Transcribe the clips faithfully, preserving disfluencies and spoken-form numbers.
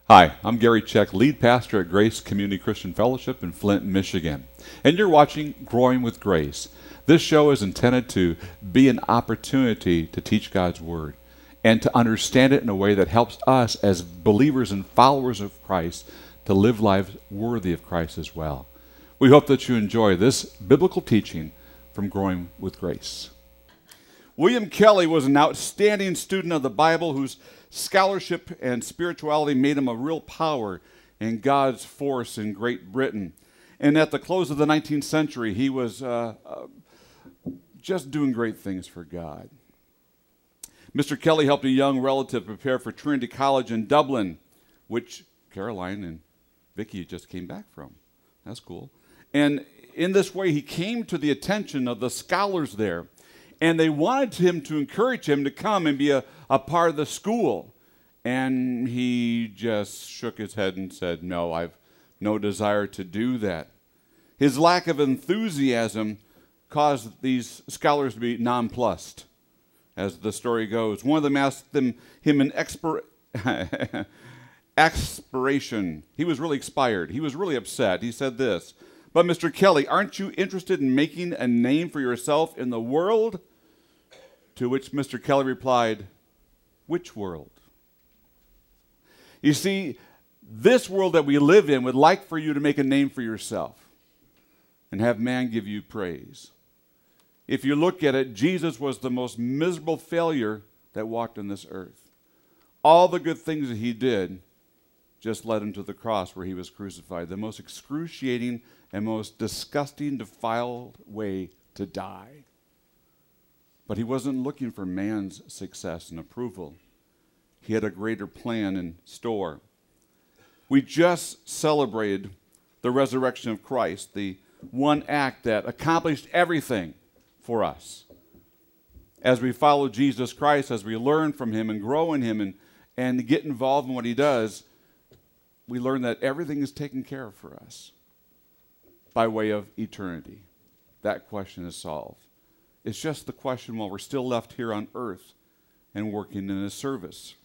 Hi, I'm Gary Check, lead pastor at Grace Community Christian Fellowship in Flint, Michigan. And you're watching Growing with Grace. This show is intended to be an opportunity to teach God's Word and to understand it in a way that helps us as believers and followers of Christ to live lives worthy of Christ as well. We hope that you enjoy this biblical teaching from Growing with Grace. William Kelly was an outstanding student of the Bible whose scholarship and spirituality made him a real power in God's force in Great Britain. And at the close of the nineteenth century, he was uh, uh, just doing great things for God. Mister Kelly helped a young relative prepare for Trinity College in Dublin, which Caroline and Vicky just came back from. That's cool. And in this way, he came to the attention of the scholars there. And they wanted him to encourage him to come and be a, a part of the school. And he just shook his head and said, no, I've no desire to do that. His lack of enthusiasm caused these scholars to be nonplussed, as the story goes. One of them asked them, him an expir- expiration. He was really expired. He was really upset. He said this, "But Mister Kelly, aren't you interested in making a name for yourself in the world?" To which Mister Kelly replied, "Which world?" You see, this world that we live in would like for you to make a name for yourself and have man give you praise. If you look at it, Jesus was the most miserable failure that walked on this earth. All the good things that he did just led him to the cross where he was crucified, the most excruciating and most disgusting, defiled way to die. But he wasn't looking for man's success and approval. He had a greater plan in store. We just celebrated the resurrection of Christ, the one act that accomplished everything for us. As we follow Jesus Christ, as we learn from him and grow in him and, and get involved in what he does, we learn that everything is taken care of for us by way of eternity. That question is solved. It's just the question while we're still left here on earth and working in his service.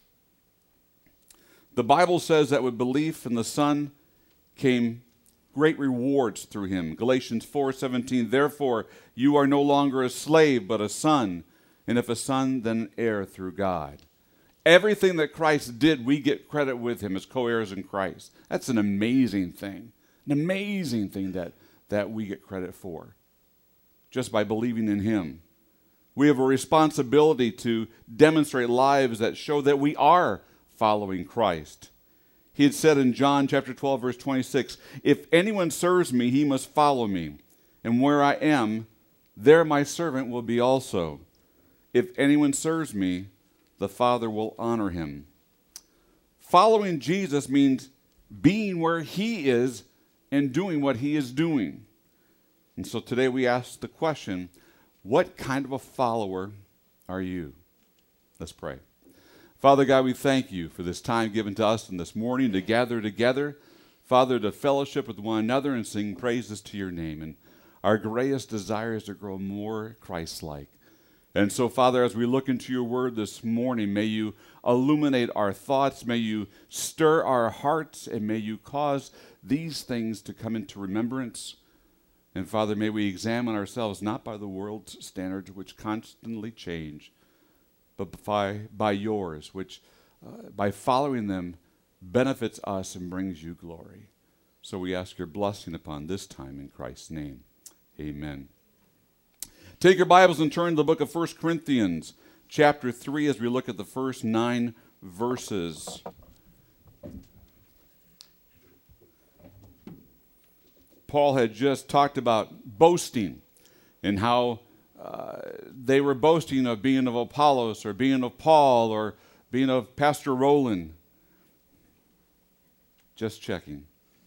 The Bible says that with belief in the Son came great rewards through him. Galatians four seventeen, "Therefore you are no longer a slave, but a son, and if a son, then an heir through God." Everything that Christ did, we get credit with him as co-heirs in Christ. That's an amazing thing. An amazing thing that, that we get credit for, just by believing in him. We have a responsibility to demonstrate lives that show that we are following Christ. He had said in John chapter twelve, verse twenty-six, "If anyone serves me, he must follow me. And where I am, there my servant will be also. If anyone serves me, the Father will honor him." Following Jesus means being where he is and doing what he is doing. And so today we ask the question, what kind of a follower are you? Let's pray. Father God, we thank you for this time given to us and this morning to gather together, Father, to fellowship with one another and sing praises to your name. And our greatest desire is to grow more Christ-like. And so, Father, as we look into your word this morning, may you illuminate our thoughts, may you stir our hearts, and may you cause these things to come into remembrance. And Father, may we examine ourselves not by the world's standards, which constantly change, but by, by yours, which uh, by following them benefits us and brings you glory. So we ask your blessing upon this time in Christ's name. Amen. Take your Bibles and turn to the book of First Corinthians, chapter three, as we look at the first nine verses. Paul had just talked about boasting and how uh, they were boasting of being of Apollos or being of Paul or being of Pastor Roland. Just checking.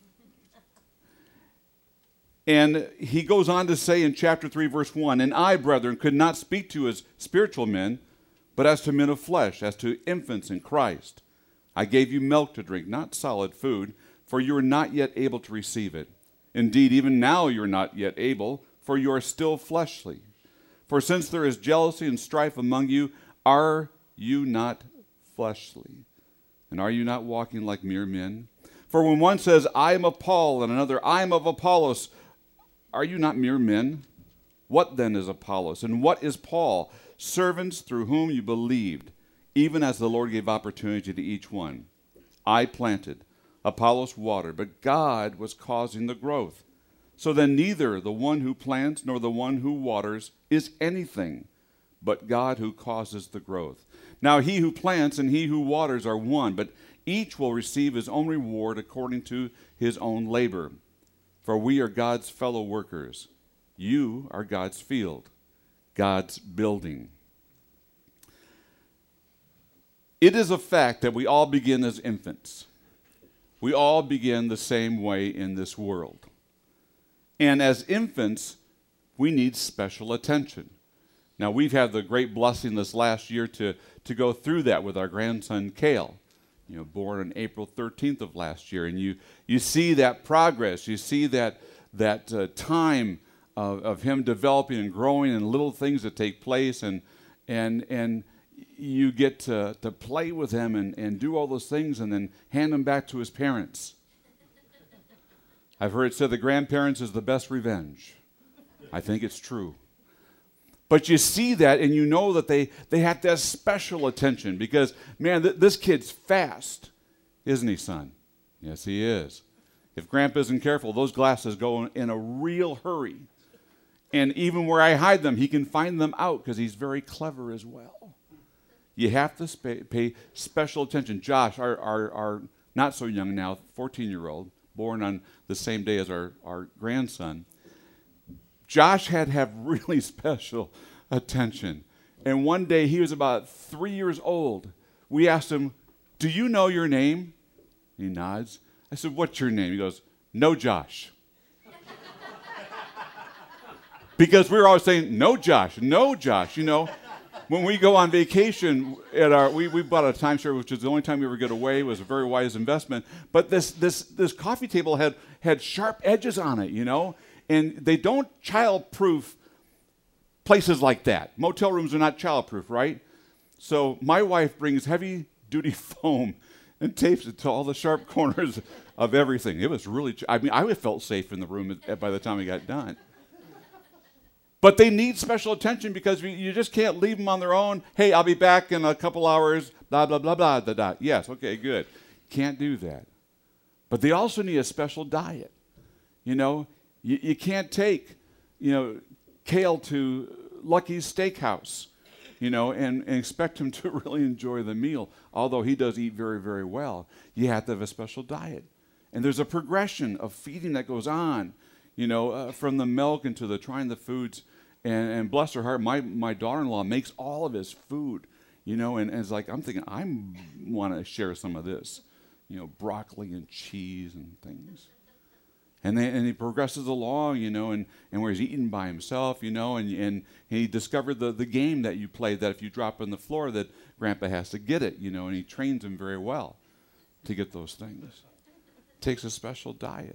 And he goes on to say in chapter three, verse one, "And I, brethren, could not speak to you as spiritual men, but as to men of flesh, as to infants in Christ. I gave you milk to drink, not solid food, for you are not yet able to receive it. Indeed, even now you are not yet able, for you are still fleshly. For since there is jealousy and strife among you, are you not fleshly?" And are you not walking like mere men? For when one says, I am of Paul, and another, I am of Apollos, are you not mere men? What then is Apollos, and what is Paul? Servants through whom you believed, even as the Lord gave opportunity to each one. I planted, Apollos watered, but God was causing the growth. So then neither the one who plants nor the one who waters is anything, but God who causes the growth. Now he who plants and he who waters are one, but each will receive his own reward according to his own labor. For we are God's fellow workers. You are God's field, God's building. It is a fact that we all begin as infants. We all begin the same way in this world. And as infants, we need special attention. Now, we've had the great blessing this last year to, to go through that with our grandson, Cale, you know, born on April thirteenth of last year. And you, you see that progress. You see that, that uh, time of, of him developing and growing and little things that take place. And, and, and you get to, to play with him and, and do all those things and then hand him back to his parents. I've heard it said the grandparents is the best revenge. I think it's true. But you see that and you know that they, they have to have special attention because, man, th- this kid's fast. Isn't he, son? Yes, he is. If Grandpa isn't careful, those glasses go in a real hurry. And even where I hide them, he can find them out because he's very clever as well. You have to sp- pay special attention. Josh, our, our, our not so young now, fourteen-year-old, born on the same day as our, our grandson, Josh had to have really special attention. And one day, he was about three years old. We asked him, do you know your name? He nods. I said, what's your name? He goes, no, Josh. Because we were always saying, no, Josh, no, Josh. You know, when we go on vacation, at our, we, we bought a timeshare, which is the only time we ever get away. It was a very wise investment. But this, this, this coffee table had, had sharp edges on it, you know. And they don't child-proof places like that. Motel rooms are not child-proof, right? So my wife brings heavy-duty foam and tapes it to all the sharp corners of everything. It was really, ch- I mean, I felt safe in the room by the time we got done. But they need special attention because we, you just can't leave them on their own. Hey, I'll be back in a couple hours, blah, blah, blah, blah, blah, blah. Yes, okay, good. Can't do that. But they also need a special diet. You know, you, you can't take, you know, Cale to Lucky's Steakhouse, you know, and, and expect him to really enjoy the meal, although he does eat very, very well. You have to have a special diet. And there's a progression of feeding that goes on, you know, uh, from the milk into the trying the foods. And, and bless her heart, my, my daughter-in-law makes all of his food, you know, and, and it's like, I'm thinking, I want to share some of this, you know, broccoli and cheese and things. And then and he progresses along, you know, and, and where he's eating by himself, you know, and, and he discovered the, the game that you play that if you drop on the floor that Grandpa has to get it, you know, and he trains him very well to get those things. Takes a special diet.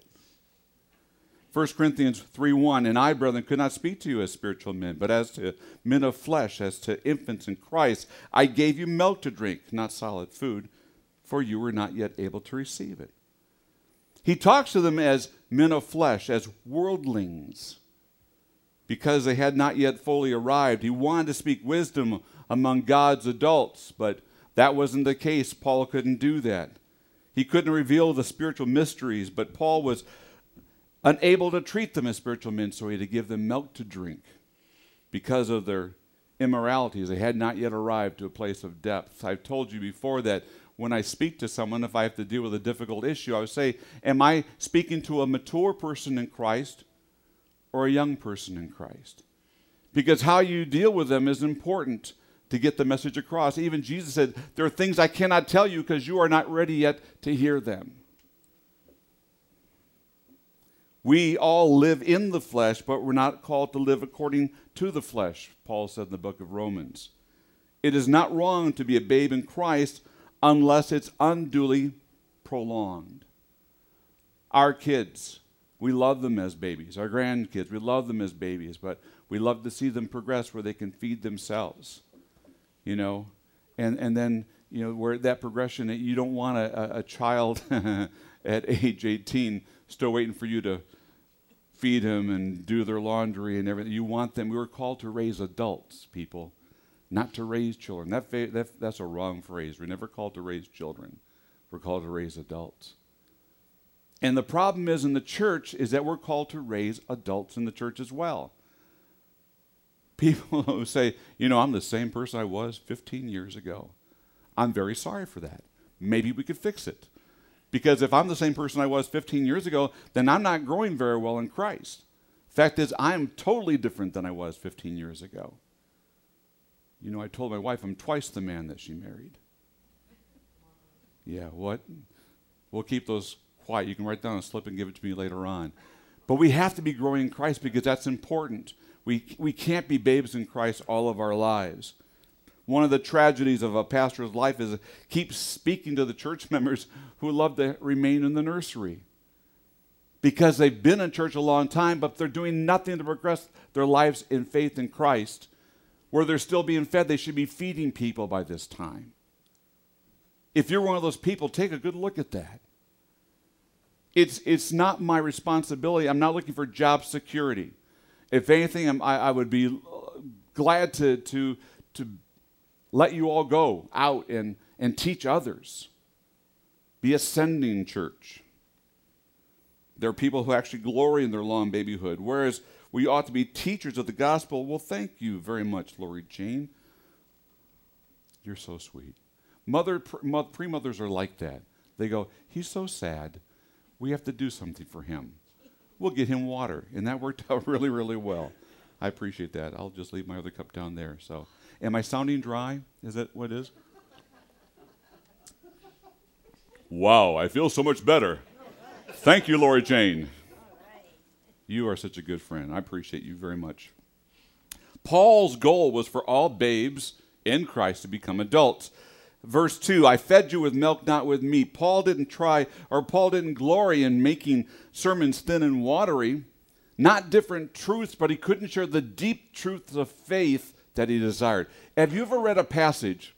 First Corinthians three one, and I, brethren, could not speak to you as spiritual men, but as to men of flesh, as to infants in Christ. I gave you milk to drink, not solid food, for you were not yet able to receive it. He talks to them as men of flesh, as worldlings, because they had not yet fully arrived. He wanted to speak wisdom among God's adults, but that wasn't the case. Paul couldn't do that. He couldn't reveal the spiritual mysteries, but Paul was unable to treat them as spiritual men, so he had to give them milk to drink because of their immoralities. They had not yet arrived to a place of depth. I've told you before that when I speak to someone, if I have to deal with a difficult issue, I would say, am I speaking to a mature person in Christ or a young person in Christ? Because how you deal with them is important to get the message across. Even Jesus said, there are things I cannot tell you because you are not ready yet to hear them. We all live in the flesh, but we're not called to live according to the flesh, Paul said in the book of Romans. It is not wrong to be a babe in Christ unless it's unduly prolonged. Our kids, we love them as babies. Our grandkids, we love them as babies, but we love to see them progress where they can feed themselves, you know. And, and then you know, where that progression, you don't want a, a, a child at age eighteen still waiting for you to feed him and do their laundry and everything. You want them. We were called to raise adults, people, not to raise children. That, fa- that That's a wrong phrase. We're never called to raise children. We're called to raise adults. And the problem is in the church is that we're called to raise adults in the church as well. People who say, you know, I'm the same person I was fifteen years ago. I'm very sorry for that. Maybe we could fix it. Because if I'm the same person I was fifteen years ago, then I'm not growing very well in Christ. Fact is, I'm totally different than I was fifteen years ago. You know, I told my wife I'm twice the man that she married. Yeah, what? We'll keep those quiet. You can write down a slip and give it to me later on. But we have to be growing in Christ because that's important. We, we can't be babes in Christ all of our lives. One of the tragedies of a pastor's life is keep speaking to the church members who love to remain in the nursery because they've been in church a long time, but they're doing nothing to progress their lives in faith in Christ. Where they're still being fed, they should be feeding people by this time. If you're one of those people, take a good look at that. It's, it's not my responsibility. I'm not looking for job security. If anything, I'm, I, I would be glad to, to, to let you all go out and, and teach others. Be a sending church. There are people who actually glory in their long babyhood, whereas we ought to be teachers of the gospel. Well, thank you very much, Lori Jane. You're so sweet. Mother, pre-mothers are like that. They go, he's so sad. We have to do something for him. We'll get him water. And that worked out really, really well. I appreciate that. I'll just leave my other cup down there. So, am I sounding dry? Is that what it is? Wow, I feel so much better. Thank you, Lori Jane. You are such a good friend. I appreciate you very much. Paul's goal was for all babes in Christ to become adults. Verse two, I fed you with milk, not with meat. Paul didn't try, or Paul didn't glory in making sermons thin and watery. Not different truths, but he couldn't share the deep truths of faith that he desired. Have you ever read a passage,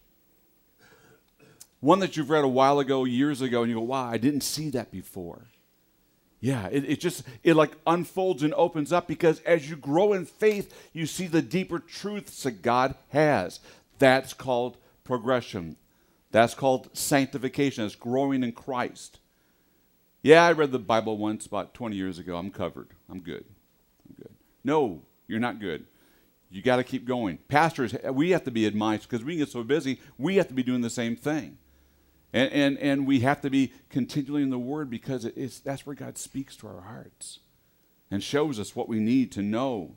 one that you've read a while ago, years ago, and you go, wow, I didn't see that before? Yeah, it, it just, it like unfolds and opens up because as you grow in faith, you see the deeper truths that God has. That's called progression. That's called sanctification. It's growing in Christ. Yeah, I read the Bible once about twenty years ago. I'm covered. I'm good. I'm good. No, you're not good. You got to keep going. Pastors, we have to be admonished because we get so busy, we have to be doing the same thing. And, and, and we have to be continually in the Word because it is, that's where God speaks to our hearts and shows us what we need to know.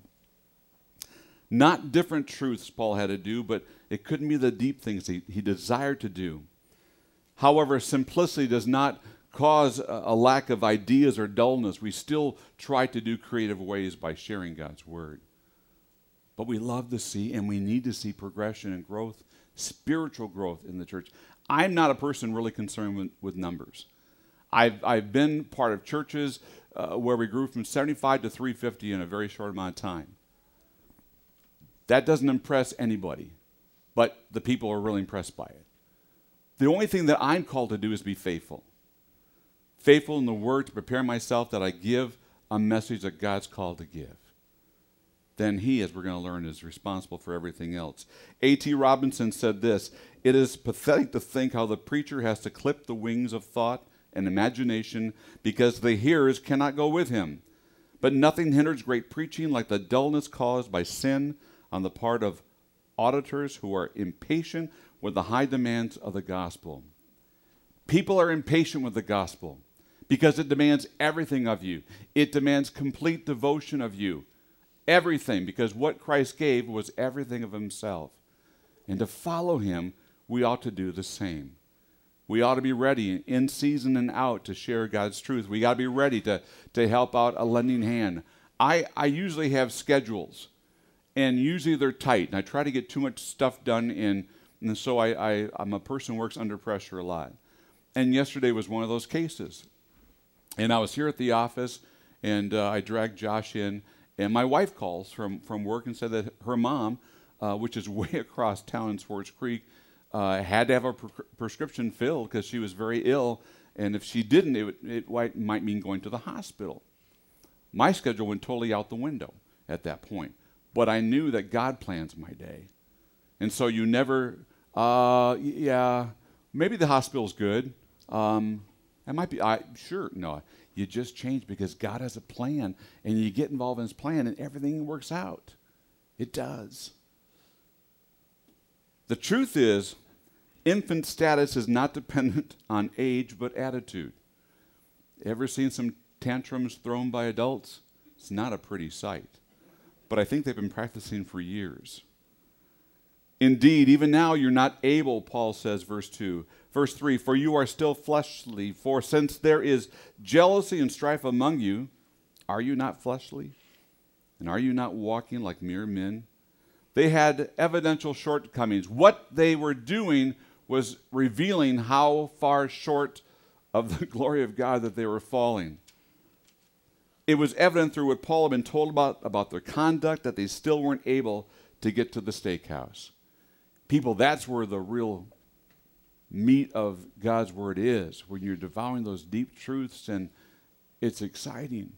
Not different truths Paul had to do, but it couldn't be the deep things he, he desired to do. However, simplicity does not cause a, a lack of ideas or dullness. We still try to do creative ways by sharing God's Word. But we love to see, and we need to see progression and growth, spiritual growth in the church. I'm not a person really concerned with, with numbers. I've, I've been part of churches uh, where we grew from seventy-five to three fifty in a very short amount of time. That doesn't impress anybody, but the people are really impressed by it. The only thing that I'm called to do is be faithful. Faithful in the Word to prepare myself that I give a message that God's called to give. Then he, as we're going to learn, is responsible for everything else. A T Robinson said this, it is pathetic to think how the preacher has to clip the wings of thought and imagination because the hearers cannot go with him. But nothing hinders great preaching like the dullness caused by sin on the part of auditors who are impatient with the high demands of the gospel. People are impatient with the gospel because it demands everything of you. It demands complete devotion of you. Everything, because what Christ gave was everything of himself. And to follow him, we ought to do the same. We ought to be ready in season and out to share God's truth. We got to be ready to, to help out a lending hand. I, I usually have schedules, and usually they're tight. And I try to get too much stuff done, in, and so I, I, I'm a person who works under pressure a lot. And yesterday was one of those cases. And I was here at the office, and uh, I dragged Josh in, and my wife calls from, from work and said that her mom, uh, which is way across town in Swartz Creek, uh, had to have a pre- prescription filled because she was very ill, and if she didn't, it, would, it might, might mean going to the hospital. My schedule went totally out the window at that point, but I knew that God plans my day. And so you never, uh, yeah, maybe the hospital's good. Um, it might be, I sure, no. You just change because God has a plan, and you get involved in his plan, and everything works out. It does. The truth is, infant status is not dependent on age, but attitude. Ever seen some tantrums thrown by adults? It's not a pretty sight. But I think they've been practicing for years. Indeed, even now you're not able, Paul says, verse two. Verse three, for you are still fleshly, for since there is jealousy and strife among you, are you not fleshly? And are you not walking like mere men? They had evidential shortcomings. What they were doing was revealing how far short of the glory of God that they were falling. It was evident through what Paul had been told about, about their conduct that they still weren't able to get to the steakhouse. People, that's where the real meat of God's word is, when you're devouring those deep truths, and it's exciting.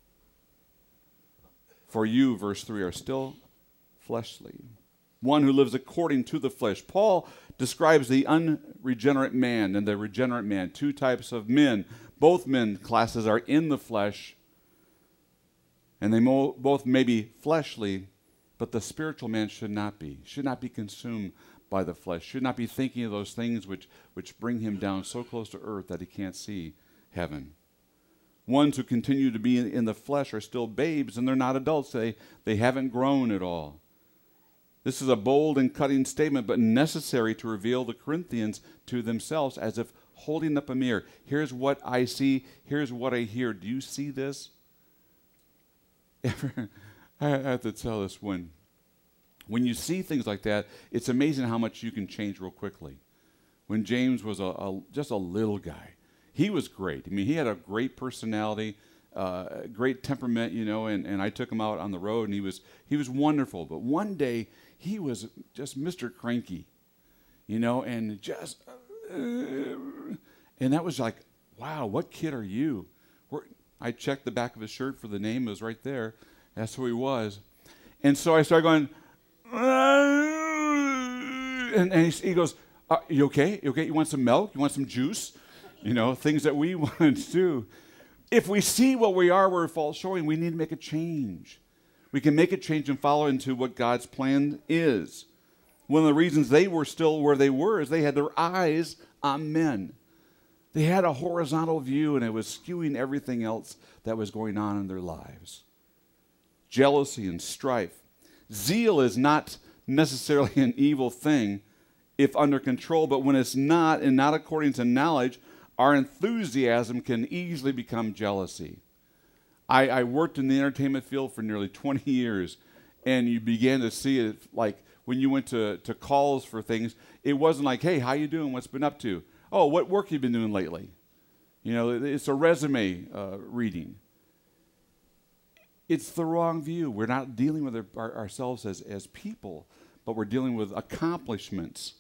For you, verse three, are still fleshly. One who lives according to the flesh. Paul describes the unregenerate man and the regenerate man, two types of men. Both men classes are in the flesh, and they mo- both may be fleshly, but the spiritual man should not be, should not be consumed by the flesh, should not be thinking of those things which, which bring him down so close to earth that he can't see heaven. Ones who continue to be in, in the flesh are still babes, and they're not adults. They, they haven't grown at all. This is a bold and cutting statement, but necessary to reveal the Corinthians to themselves, as if holding up a mirror. Here's what I see. Here's what I hear. Do you see this? I have to tell this one. When you see things like that, it's amazing how much you can change real quickly. When James was a, a just a little guy, he was great. I mean, he had a great personality, uh, great temperament, you know, and, and I took him out on the road, and he was he was wonderful. But one day, he was just Mister Cranky, you know, and just, uh, and that was like, wow, what kid are you? We're, I checked the back of his shirt for the name. It was right there. That's who he was. And so I started going, and, and he, he goes, uh, you okay? You okay? You want some milk? You want some juice? You know, things that we want to do. If we see what we are where it falls showing, we need to make a change. We can make a change and follow into what God's plan is. One of the reasons they were still where they were is they had their eyes on men. They had a horizontal view, and it was skewing everything else that was going on in their lives. Jealousy and strife. Zeal is not necessarily an evil thing if under control, but when it's not, and not according to knowledge, our enthusiasm can easily become jealousy. I, I worked in the entertainment field for nearly twenty years, and you began to see it like when you went to, to calls for things, it wasn't like, hey, how you doing? What's been up to? Oh, what work you been doing lately? You know, it's a resume uh, reading. It's the wrong view. We're not dealing with our, our, ourselves as, as people, but we're dealing with accomplishments.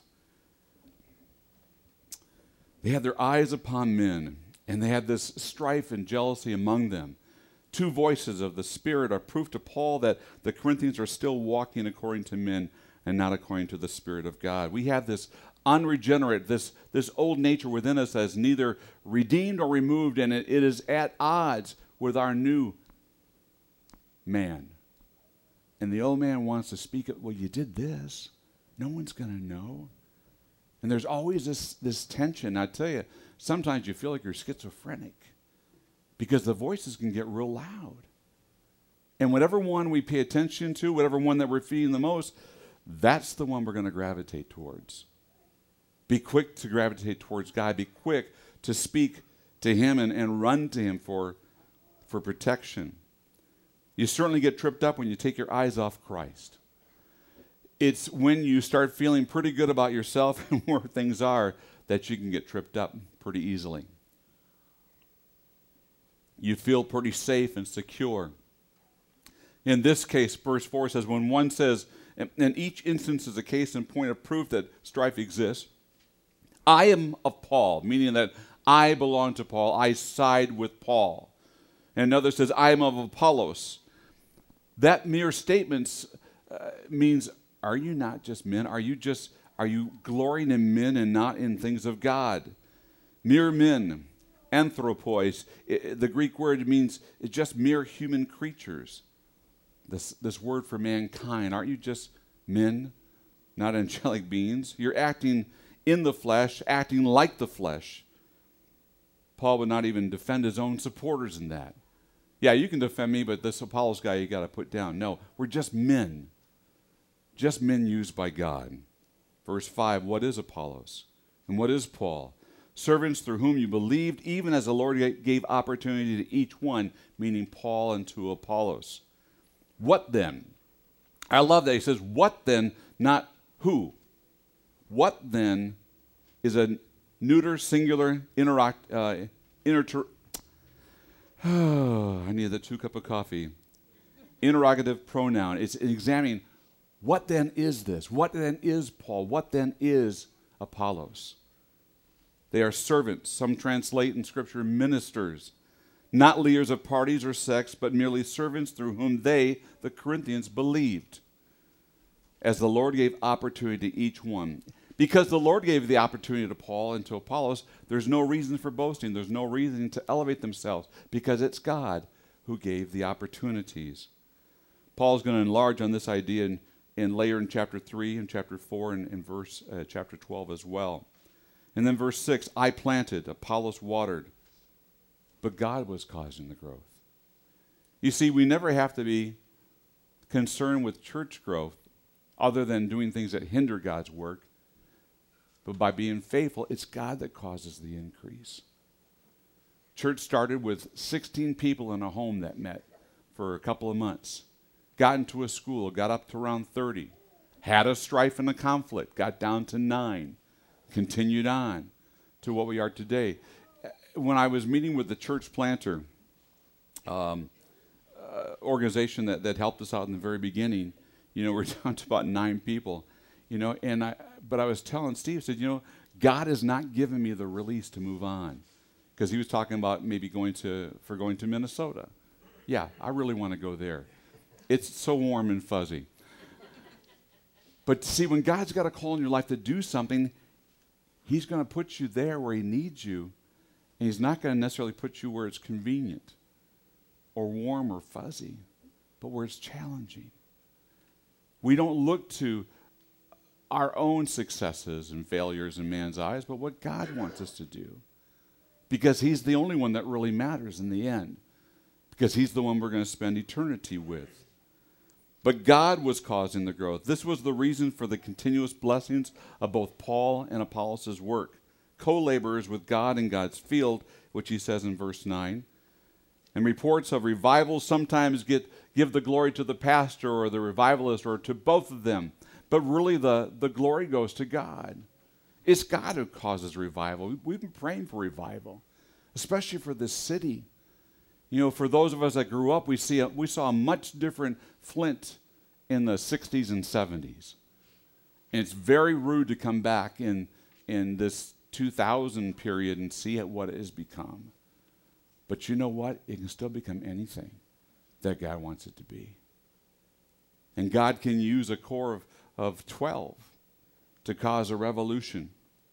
They had their eyes upon men, and they had this strife and jealousy among them. Two voices of the Spirit are proof to Paul that the Corinthians are still walking according to men and not according to the Spirit of God. We have this unregenerate, this, this old nature within us that is neither redeemed or removed, and it, it is at odds with our new man. And the old man wants to speak it, well, you did this. No one's going to know. And there's always this, this tension. I tell you, sometimes you feel like you're schizophrenic because the voices can get real loud. And whatever one we pay attention to, whatever one that we're feeding the most, that's the one we're going to gravitate towards. Be quick to gravitate towards God. Be quick to speak to him and, and run to him for, for protection. You certainly get tripped up when you take your eyes off Christ. It's when you start feeling pretty good about yourself and where things are that you can get tripped up pretty easily. You feel pretty safe and secure. In this case, verse four says, when one says, and, and each instance is a case in point of proof that strife exists. I am of Paul, meaning that I belong to Paul. I side with Paul. And another says, I am of Apollos. That mere statements uh, means, are you not just men? Are you just, are you glorying in men and not in things of God? Mere men, anthropos, it, the Greek word means it's just mere human creatures. This, this word for mankind, aren't you just men, not angelic beings? You're acting in the flesh, acting like the flesh. Paul would not even defend his own supporters in that. Yeah, you can defend me, but this Apollos guy you got to put down. No, we're just men. Just men used by God. Verse five, what is Apollos? And what is Paul? Servants through whom you believed, even as the Lord gave opportunity to each one, meaning Paul and to Apollos. What then? I love that he says, what then, not who. What then is a neuter, singular, interact, uh, inter... Oh, I need the two cup of coffee. Interrogative pronoun. It's examining, what then is this? What then is Paul? What then is Apollos? They are servants. Some translate in Scripture ministers, not leaders of parties or sects, but merely servants through whom they, the Corinthians, believed, as the Lord gave opportunity to each one. Because the Lord gave the opportunity to Paul and to Apollos, there's no reason for boasting. There's no reason to elevate themselves, because it's God who gave the opportunities. Paul's going to enlarge on this idea in, in later in chapter three and chapter four and in verse uh, chapter twelve as well. And then verse six, I planted, Apollos watered, but God was causing the growth. You see, we never have to be concerned with church growth other than doing things that hinder God's work. But by being faithful, it's God that causes the increase. Church started with sixteen people in a home that met for a couple of months. Got into a school, got up to around thirty. Had a strife and a conflict, got down to nine. Continued on to what we are today. When I was meeting with the church planter um, uh, organization that, that helped us out in the very beginning, you know, we're down to about nine people, you know, and I, but I was telling Steve, I said, you know, God has not given me the release to move on, because he was talking about maybe going to, for going to Minnesota. Yeah, I really want to go there. It's so warm and fuzzy. But see, when God's got a call in your life to do something, he's going to put you there where he needs you, and he's not going to necessarily put you where it's convenient or warm or fuzzy, but where it's challenging. We don't look to our own successes and failures in man's eyes, but what God wants us to do, because he's the only one that really matters in the end, because he's the one we're going to spend eternity with. But God was causing the growth. This was the reason for the continuous blessings of both Paul and Apollos' work, co-laborers with God in God's field, which he says in verse nine. And reports of revivals sometimes get give the glory to the pastor or the revivalist or to both of them. But really the, the glory goes to God. It's God who causes revival. We've been praying for revival, especially for this city. You know, for those of us that grew up, we see a, we saw a much different Flint in the sixties and seventies. And it's very rude to come back in, in this two thousand period and see what it has become. But you know what? It can still become anything that God wants it to be. And God can use a core of, of twelve to cause a revolution.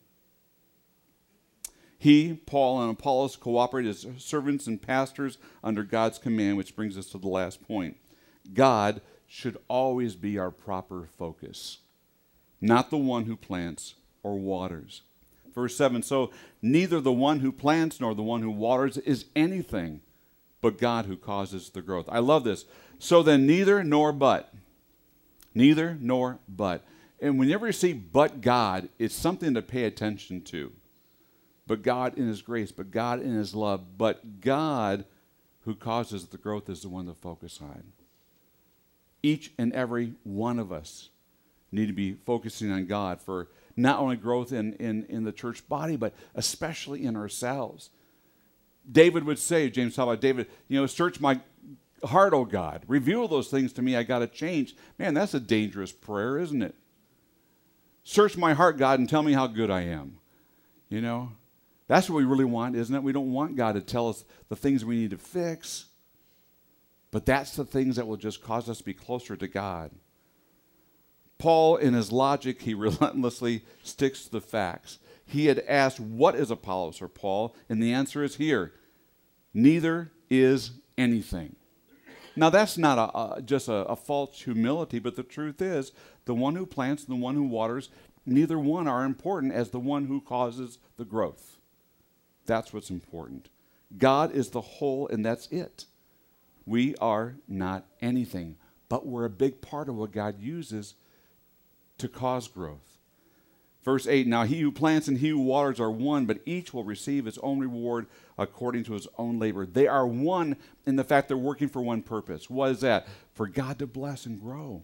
He, Paul, and Apollos cooperated as servants and pastors under God's command, which brings us to the last point. God should always be our proper focus, not the one who plants or waters. Verse seven, so neither the one who plants nor the one who waters is anything, but God who causes the growth. I love this. So then neither nor but. Neither nor but. And whenever you see but God, it's something to pay attention to. But God in his grace, but God in his love, but God who causes the growth is the one to focus on. Each and every one of us need to be focusing on God for not only growth in, in, in the church body, but especially in ourselves. David would say, James talked about David, you know, search my, heart, oh God. Reveal those things to me. I got to change. Man, that's a dangerous prayer, isn't it? Search my heart, God, and tell me how good I am. You know, that's what we really want, isn't it? We don't want God to tell us the things we need to fix. But that's the things that will just cause us to be closer to God. Paul, in his logic, he relentlessly sticks to the facts. He had asked, what is Apollos or Paul? And the answer is here. Neither is anything. Now, that's not a, a, just a, a false humility, but the truth is, the one who plants and the one who waters, neither one are important as the one who causes the growth. That's what's important. God is the whole, and that's it. We are not anything, but we're a big part of what God uses to cause growth. Verse eight, now he who plants and he who waters are one, but each will receive his own reward according to his own labor. They are one in the fact they're working for one purpose. What is that? For God to bless and grow.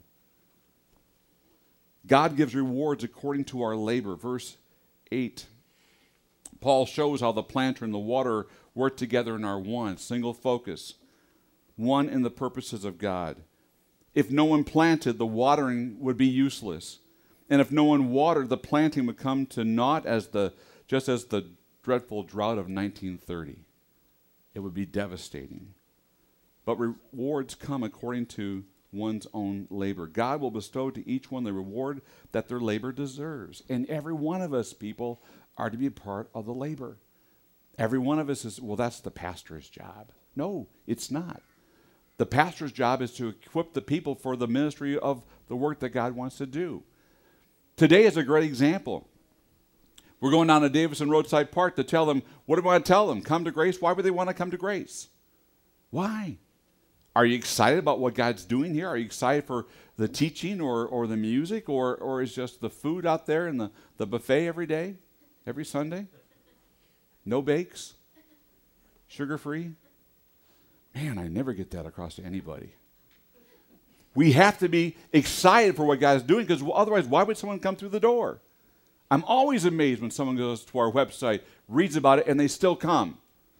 God gives rewards according to our labor. Verse eight, Paul shows how the planter and the water work together and are one, single focus, one in the purposes of God. If no one planted, the watering would be useless. And if no one watered, the planting would come to naught as the, just as the dreadful drought of nineteen thirty. It would be devastating. But rewards come according to one's own labor. God will bestow to each one the reward that their labor deserves. And every one of us, people, are to be a part of the labor. Every one of us is, well, that's the pastor's job. No, it's not. The pastor's job is to equip the people for the ministry of the work that God wants to do. Today is a great example. We're going down to Davison Roadside Park to tell them, what do we want to tell them? Come to Grace? Why would they want to come to Grace? Why? Are you excited about what God's doing here? Are you excited for the teaching or, or the music, or, or is just the food out there in the, the buffet every day, every Sunday? No bakes? Sugar-free? Man, I never get that across to anybody. We have to be excited for what God's doing, because otherwise, why would someone come through the door? I'm always amazed when someone goes to our website, reads about it, and they still come.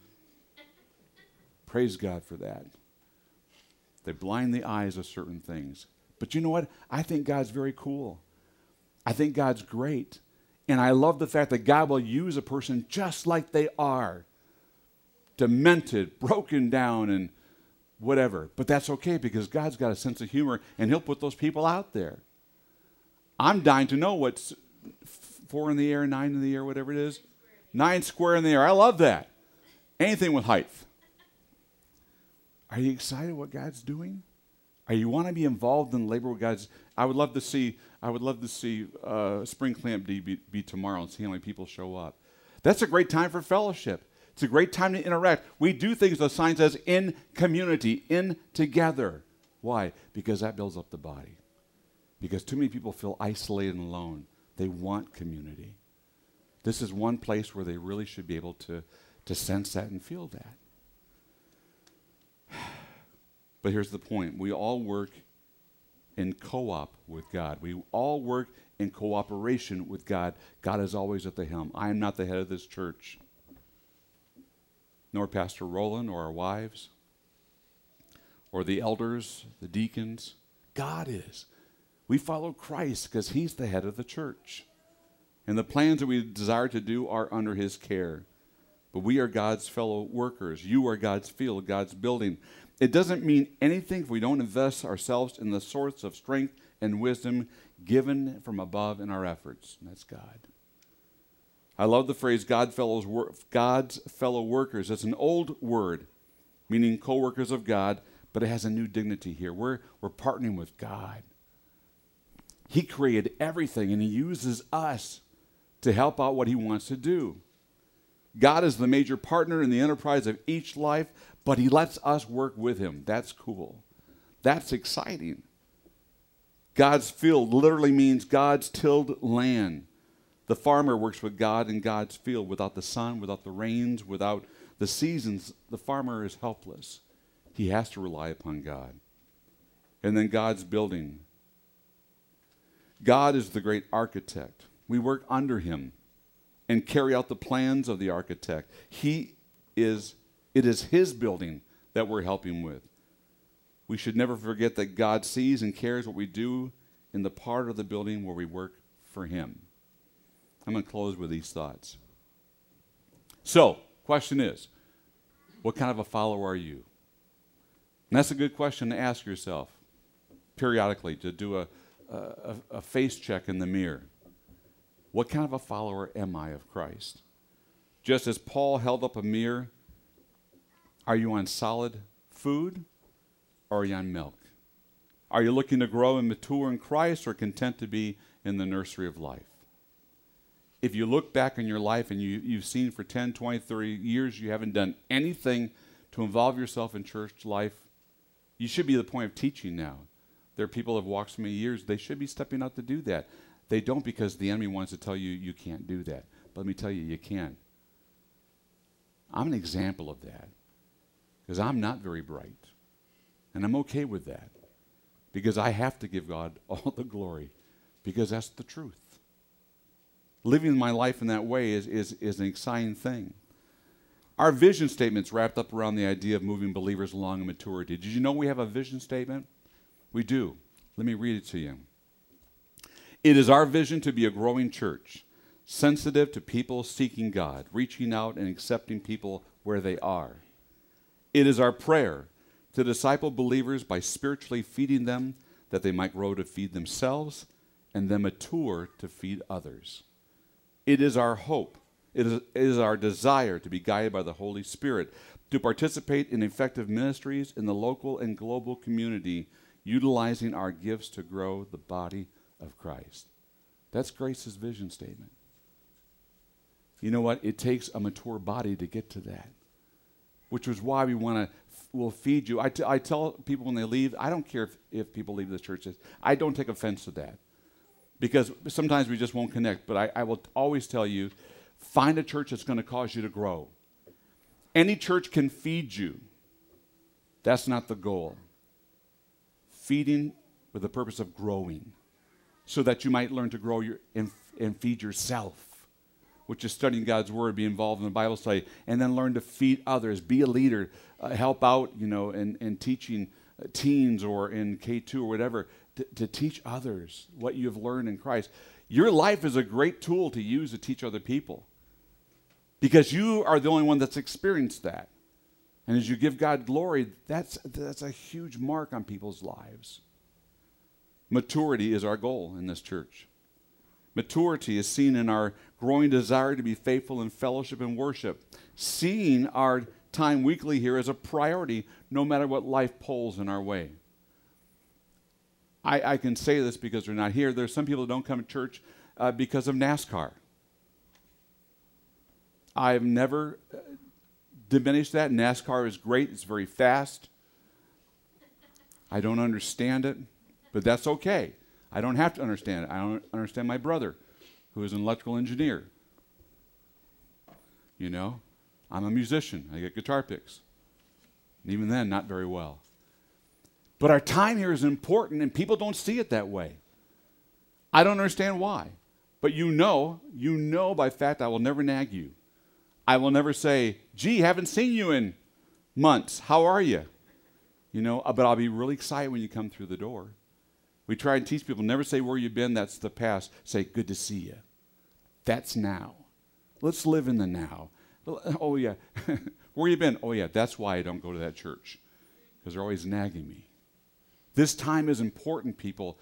Praise God for that. They blind the eyes of certain things. But you know what? I think God's very cool. I think God's great. And I love the fact that God will use a person just like they are. Demented, broken down, and whatever. But that's okay, because God's got a sense of humor, and he'll put those people out there. I'm dying to know what's four in the air, nine in the air, whatever it is. Nine square in the air. I love that. Anything with height. Are you excited what God's doing? Are you want to be involved in labor with God's? I would love to see. I would love to see uh, Spring Clamp D be, be tomorrow and see how many people show up. That's a great time for fellowship. It's a great time to interact. We do things, the sign says, in community, in together. Why? Because that builds up the body. Because too many people feel isolated and alone. They want community. This is one place where they really should be able to, to sense that and feel that. But here's the point. We all work in co-op with God. We all work in cooperation with God. God is always at the helm. I am not the head of this church, nor Pastor Roland or our wives, or the elders, the deacons. God is. We follow Christ because he's the head of the church. And the plans that we desire to do are under his care. But we are God's fellow workers. You are God's field, God's building. It doesn't mean anything if we don't invest ourselves in the source of strength and wisdom given from above in our efforts. And that's God. I love the phrase God fellows wor- God's fellow workers. It's an old word, meaning co-workers of God, but it has a new dignity here. We're, we're partnering with God. He created everything, and he uses us to help out what he wants to do. God is the major partner in the enterprise of each life, but he lets us work with him. That's cool. That's exciting. God's field literally means God's tilled land. The farmer works with God in God's field. Without the sun, without the rains, without the seasons, the farmer is helpless. He has to rely upon God. And then God's building. God is the great architect. We work under him and carry out the plans of the architect. He is, it is his building that we're helping with. We should never forget that God sees and cares what we do in the part of the building where we work for him. I'm going to close with these thoughts. So, question is, what kind of a follower are you? And that's a good question to ask yourself periodically, to do a, a, a face check in the mirror. What kind of a follower am I of Christ? Just as Paul held up a mirror, are you on solid food or are you on milk? Are you looking to grow and mature in Christ or content to be in the nursery of life? If you look back in your life and you, you've seen for ten, twenty, thirty years you haven't done anything to involve yourself in church life, you should be at the point of teaching now. There are people that have walked so many years, they should be stepping out to do that. They don't because the enemy wants to tell you you can't do that. But let me tell you, you can. I'm an example of that because I'm not very bright. And I'm okay with that because I have to give God all the glory because that's the truth. Living my life in that way is, is, is an exciting thing. Our vision statement's wrapped up around the idea of moving believers along in maturity. Did you know we have a vision statement? We do. Let me read it to you. It is our vision to be a growing church, sensitive to people seeking God, reaching out and accepting people where they are. It is our prayer to disciple believers by spiritually feeding them that they might grow to feed themselves and then mature to feed others. It is our hope. It is, it is our desire to be guided by the Holy Spirit, to participate in effective ministries in the local and global community, utilizing our gifts to grow the body of Christ. That's Grace's vision statement. You know what? It takes a mature body to get to that, which is why we want to, we'll feed you. I, t- I tell people when they leave, I don't care if, if people leave the churches. I don't take offense to that because sometimes we just won't connect. But I, I will always tell you, find a church that's going to cause you to grow. Any church can feed you. That's not the goal. Feeding with the purpose of growing so that you might learn to grow your, and, and feed yourself, which is studying God's Word, be involved in the Bible study, and then learn to feed others, be a leader, uh, help out, you know, in, in teaching uh, teens or in K two or whatever, to, to teach others what you have learned in Christ. Your life is a great tool to use to teach other people because you are the only one that's experienced that. And as you give God glory, that's, that's a huge mark on people's lives. Maturity is our goal in this church. Maturity is seen in our growing desire to be faithful in fellowship and worship, seeing our time weekly here as a priority no matter what life pulls in our way. I, I can say this because they're not here. There's some people that don't come to church uh, because of NASCAR. I've never uh, diminished that. NASCAR is great. It's very fast. I don't understand it, but that's okay. I don't have to understand it. I don't understand my brother, who is an electrical engineer. You know, I'm a musician. I get guitar picks. And even then, not very well. But our time here is important, and people don't see it that way. I don't understand why. But you know, you know by fact I will never nag you. I will never say, gee, haven't seen you in months. How are you? You know, but I'll be really excited when you come through the door. We try and teach people, never say where you've been, that's the past. Say, good to see you. That's now. Let's live in the now. Oh, yeah. Where you been? Oh, yeah, that's why I don't go to that church, because they're always nagging me. This time is important, people,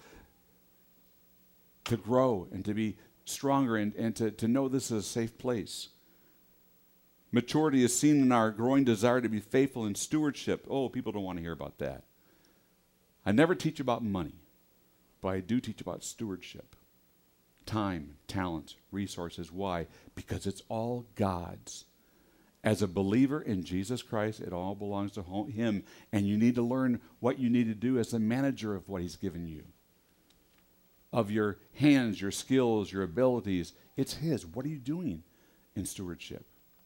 to grow and to be stronger and, and to, to know this is a safe place. Maturity is seen in our growing desire to be faithful in stewardship. Oh, people don't want to hear about that. I never teach about money, but I do teach about stewardship. Time, talent, resources. Why? Because it's all God's. As a believer in Jesus Christ, it all belongs to Him, and you need to learn what you need to do as the manager of what He's given you. Of your hands, your skills, your abilities. It's His. What are you doing in stewardship?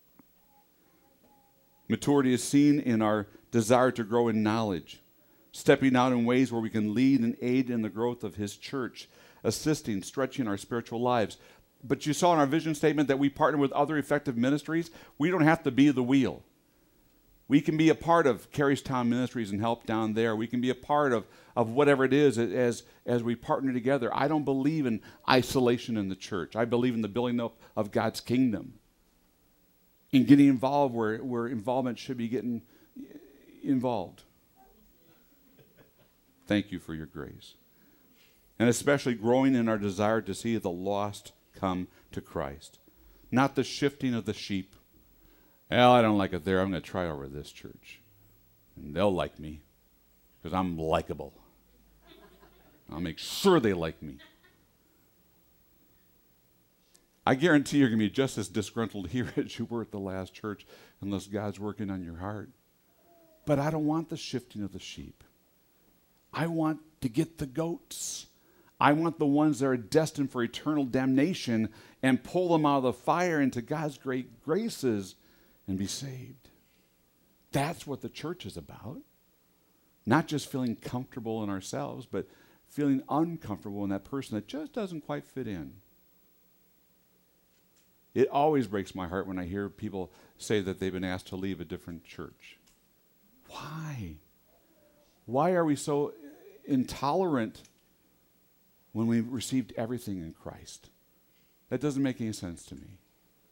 Maturity is seen in our desire to grow in knowledge, stepping out in ways where we can lead and aid in the growth of His church, assisting, stretching our spiritual lives. But you saw in our vision statement that we partner with other effective ministries. We don't have to be the wheel. We can be a part of Carystown Ministries and help down there. We can be a part of, of whatever it is as, as we partner together. I don't believe in isolation in the church. I believe in the building up of God's kingdom, in getting involved where, where involvement should be getting involved. Thank you for your grace. And especially growing in our desire to see the lost come to Christ. Not the shifting of the sheep. Well, I don't like it there. I'm going to try over this church. And they'll like me because I'm likable. I'll make sure they like me. I guarantee you're going to be just as disgruntled here as you were at the last church unless God's working on your heart. But I don't want the shifting of the sheep. I want to get the goats. I want the ones that are destined for eternal damnation and pull them out of the fire into God's great graces and be saved. That's what the church is about. Not just feeling comfortable in ourselves, but feeling uncomfortable in that person that just doesn't quite fit in. It always breaks my heart when I hear people say that they've been asked to leave a different church. Why? Why are we so intolerant when we've received everything in Christ? That doesn't make any sense to me.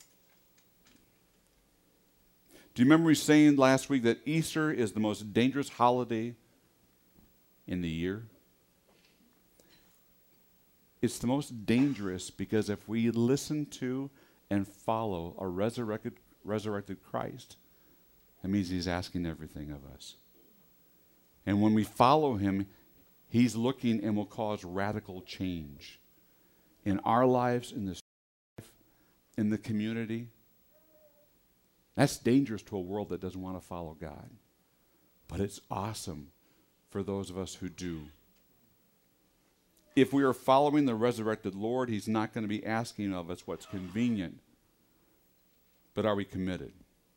Do you remember we saying last week that Easter is the most dangerous holiday in the year? It's the most dangerous because if we listen to and follow a resurrected, resurrected Christ, that means he's asking everything of us. And when we follow him, he's looking and will cause radical change in our lives, in this life, in the community. That's dangerous to a world that doesn't want to follow God. But it's awesome for those of us who do. If we are following the resurrected Lord, he's not going to be asking of us what's convenient. But are we committed?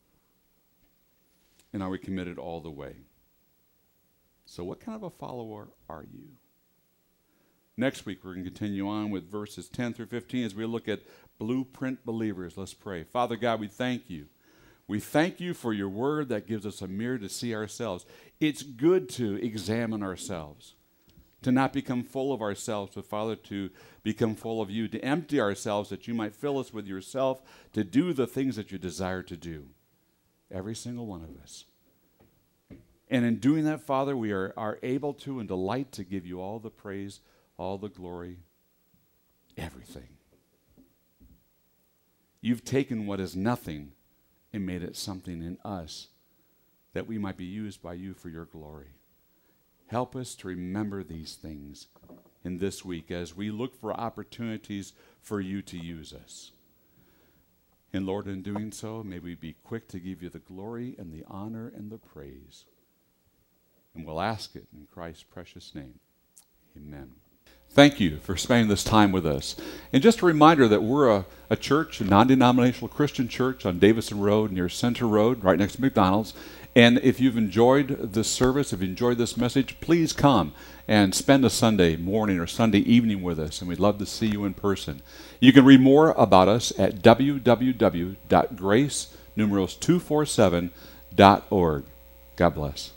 And are we committed all the way? So what kind of a follower are you? Next week, we're going to continue on with verses ten through fifteen as we look at blueprint believers. Let's pray. Father God, we thank you. We thank you for your word that gives us a mirror to see ourselves. It's good to examine ourselves, to not become full of ourselves, but Father, to become full of you, to empty ourselves that you might fill us with yourself, to do the things that you desire to do. Every single one of us. And in doing that, Father, we are, are able to and delight to give you all the praise, all the glory, everything. You've taken what is nothing and made it something in us that we might be used by you for your glory. Help us to remember these things in this week as we look for opportunities for you to use us. And Lord, in doing so, may we be quick to give you the glory and the honor and the praise. And we'll ask it in Christ's precious name. Amen. Thank you for spending this time with us. And just a reminder that we're a, a church, a non-denominational Christian church on Davison Road near Center Road, right next to McDonald's. And if you've enjoyed this service, if you enjoyed this message, please come and spend a Sunday morning or Sunday evening with us, and we'd love to see you in person. You can read more about us at w w w dot grace numerals two forty-seven dot org. God bless.